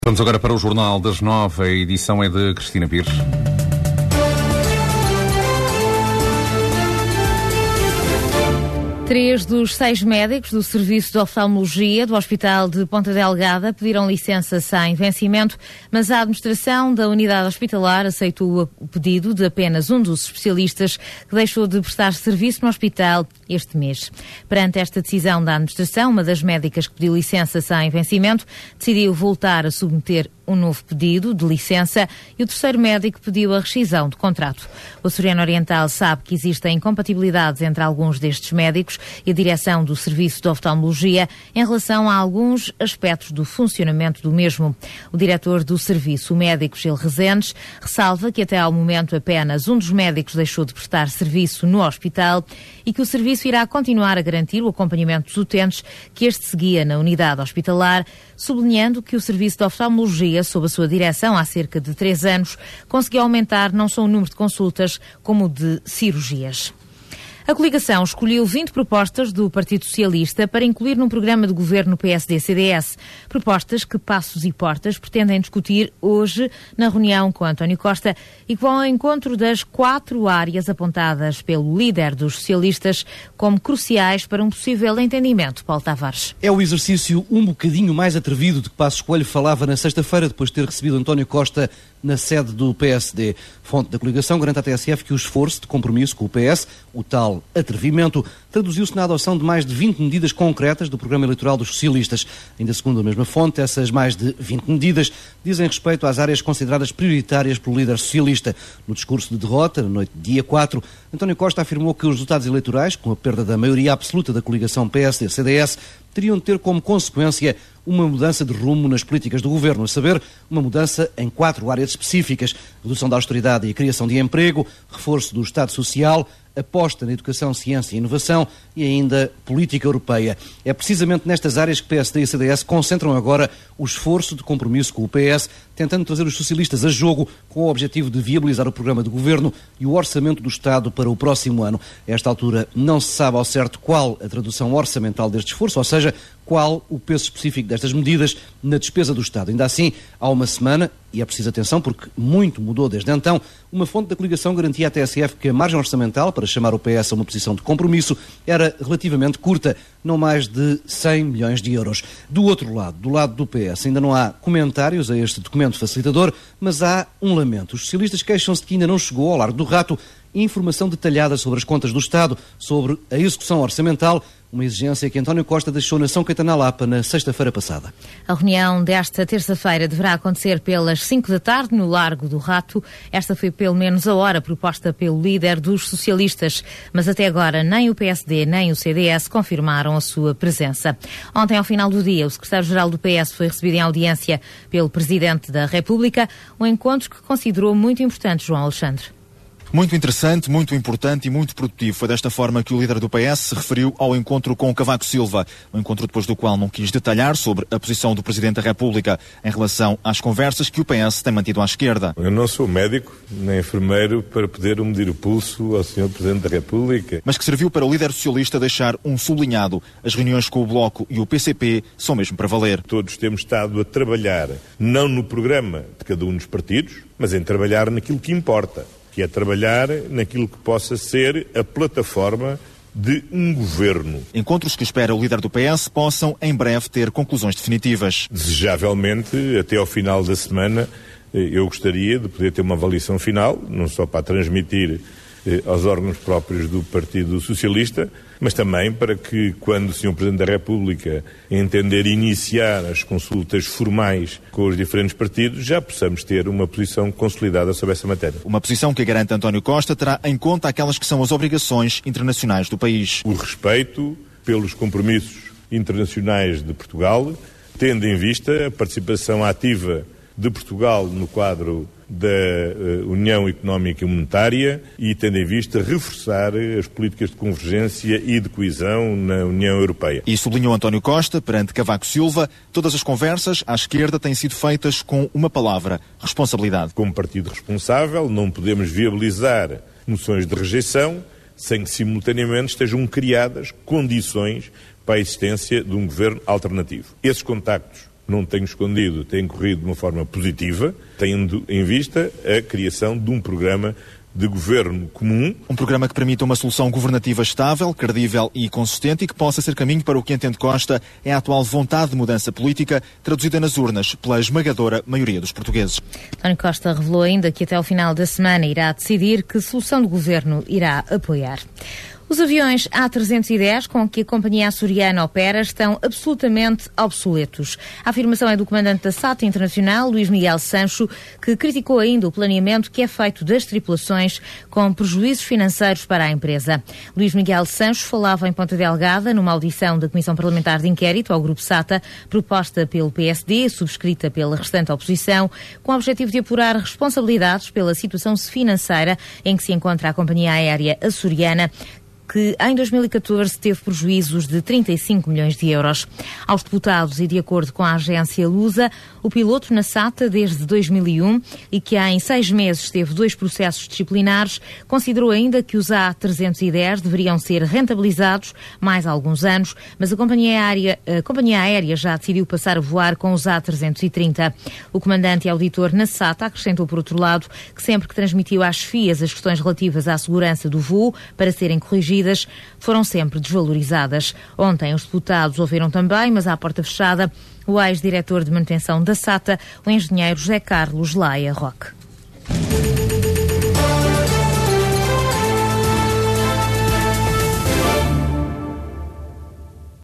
Vamos agora para o Jornal das 9, a edição é de Cristina Pires. 3 dos 6 médicos do Serviço de Oftalmologia do Hospital de Ponta Delgada pediram licença sem vencimento, mas a administração da unidade hospitalar aceitou o pedido de apenas um dos especialistas que deixou de prestar serviço no hospital este mês. Perante esta decisão da administração, uma das médicas que pediu licença sem vencimento decidiu voltar a submeter um novo pedido de licença e o terceiro médico pediu a rescisão do contrato. O Açoriano Oriental sabe que existem incompatibilidades entre alguns destes médicos e a direção do Serviço de Oftalmologia em relação a alguns aspectos do funcionamento do mesmo. O diretor do serviço, o médico Gil Rezendes, ressalva que até ao momento apenas um dos médicos deixou de prestar serviço no hospital e que o serviço irá continuar a garantir o acompanhamento dos utentes que este seguia na unidade hospitalar, sublinhando que o Serviço de Oftalmologia, sob a sua direção há cerca de 3 anos, conseguiu aumentar não só o número de consultas, como o de cirurgias. A coligação escolheu 20 propostas do Partido Socialista para incluir num programa de governo PSD-CDS. Propostas que Passos e Portas pretendem discutir hoje na reunião com António Costa e que vão ao encontro das 4 áreas apontadas pelo líder dos socialistas como cruciais para um possível entendimento. Paulo Tavares. É o exercício um bocadinho mais atrevido de que Passos Coelho falava na sexta-feira, depois de ter recebido António Costa na sede do PSD. Fonte da coligação garante à TSF que o esforço de compromisso com o PS, o tal atrevimento, traduziu-se na adoção de mais de 20 medidas concretas do programa eleitoral dos socialistas. Ainda segundo a mesma fonte, essas mais de 20 medidas dizem respeito às áreas consideradas prioritárias pelo líder socialista. No discurso de derrota, na noite de dia 4, António Costa afirmou que os resultados eleitorais, com a perda da maioria absoluta da coligação PSD-CDS, teriam de ter como consequência uma mudança de rumo nas políticas do governo, a saber, uma mudança em 4 áreas específicas: redução da austeridade e a criação de emprego, reforço do Estado Social, aposta na educação, ciência e inovação e ainda política europeia. É precisamente nestas áreas que PSD e CDS concentram agora o esforço de compromisso com o PS, tentando trazer os socialistas a jogo com o objetivo de viabilizar o programa de governo e o orçamento do Estado para o próximo ano. A esta altura não se sabe ao certo qual a tradução orçamental deste esforço, ou seja, qual o peso específico destas medidas na despesa do Estado. Ainda assim, há uma semana, e é preciso atenção porque muito mudou desde então, uma fonte da coligação garantia à TSF que a margem orçamental para chamar o PS a uma posição de compromisso era relativamente curta, não mais de 100 milhões de euros. Do outro lado, do lado do PS, ainda não há comentários a este documento facilitador, mas há um lamento. Os socialistas queixam-se de que ainda não chegou ao Largo do Rato informação detalhada sobre as contas do Estado, sobre a execução orçamental, uma exigência que António Costa deixou na São Caetano à Lapa na sexta-feira passada. A reunião desta terça-feira deverá acontecer pelas 5 da tarde no Largo do Rato. Esta foi pelo menos a hora proposta pelo líder dos socialistas, mas até agora nem o PSD nem o CDS confirmaram a sua presença. Ontem, ao final do dia, o secretário-geral do PS foi recebido em audiência pelo Presidente da República, um encontro que considerou muito importante, João Alexandre. Muito interessante, muito importante e muito produtivo. Foi desta forma que o líder do PS se referiu ao encontro com Cavaco Silva. Um encontro depois do qual não quis detalhar sobre a posição do Presidente da República em relação às conversas que o PS tem mantido à esquerda. Eu não sou médico nem enfermeiro para poder medir o pulso ao Sr. Presidente da República. Mas que serviu para o líder socialista deixar um sublinhado. As reuniões com o Bloco e o PCP são mesmo para valer. Todos temos estado a trabalhar, não no programa de cada um dos partidos, mas em trabalhar naquilo que importa, que é trabalhar naquilo que possa ser a plataforma de um governo. Encontros que espera o líder do PS possam em breve ter conclusões definitivas. Desejavelmente, até ao final da semana, eu gostaria de poder ter uma avaliação final, não só para transmitir aos órgãos próprios do Partido Socialista, mas também para que, quando o Sr. Presidente da República entender iniciar as consultas formais com os diferentes partidos, já possamos ter uma posição consolidada sobre essa matéria. Uma posição que garante António Costa terá em conta aquelas que são as obrigações internacionais do país. O respeito pelos compromissos internacionais de Portugal, tendo em vista a participação ativa de Portugal no quadro da União Económica e Monetária e tendo em vista reforçar as políticas de convergência e de coesão na União Europeia. E sublinhou António Costa, perante Cavaco Silva, todas as conversas à esquerda têm sido feitas com uma palavra: responsabilidade. Como partido responsável, não podemos viabilizar moções de rejeição sem que simultaneamente estejam criadas condições para a existência de um governo alternativo. Esses contactos não tenho escondido, tem corrido de uma forma positiva, tendo em vista a criação de um programa de governo comum. Um programa que permita uma solução governativa estável, credível e consistente e que possa ser caminho para o que entende Costa é a atual vontade de mudança política traduzida nas urnas pela esmagadora maioria dos portugueses. António Costa revelou ainda que até ao final da semana irá decidir que solução de governo irá apoiar. Os aviões A310 com que a companhia açoriana opera estão absolutamente obsoletos. A afirmação é do comandante da SATA Internacional, Luís Miguel Sancho, que criticou ainda o planeamento que é feito das tripulações com prejuízos financeiros para a empresa. Luís Miguel Sancho falava em Ponta Delgada numa audição da Comissão Parlamentar de Inquérito ao Grupo SATA, proposta pelo PSD, subscrita pela restante oposição, com o objetivo de apurar responsabilidades pela situação financeira em que se encontra a companhia aérea açoriana, que em 2014 teve prejuízos de 35 milhões de euros. Aos deputados e de acordo com a agência Lusa, o piloto na SATA desde 2001 e que em 6 meses teve 2 processos disciplinares, considerou ainda que os A310 deveriam ser rentabilizados mais alguns anos, mas a companhia aérea já decidiu passar a voar com os A330. O comandante e auditor na SATA acrescentou, por outro lado, que sempre que transmitiu às FIAs as questões relativas à segurança do voo para serem corrigidas, foram sempre desvalorizadas. Ontem os deputados ouviram também, mas à porta fechada, o ex-diretor de manutenção da SATA, o engenheiro José Carlos Laia Roque.